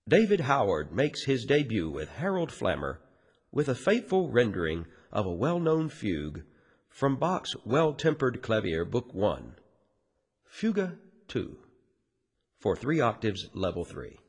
David Howard makes his debut with Harold Flammer with a faithful rendering of a well-known fugue from Bach's Well-Tempered Clavier, Book 1, Fugue 2, for 3 octaves, level 3.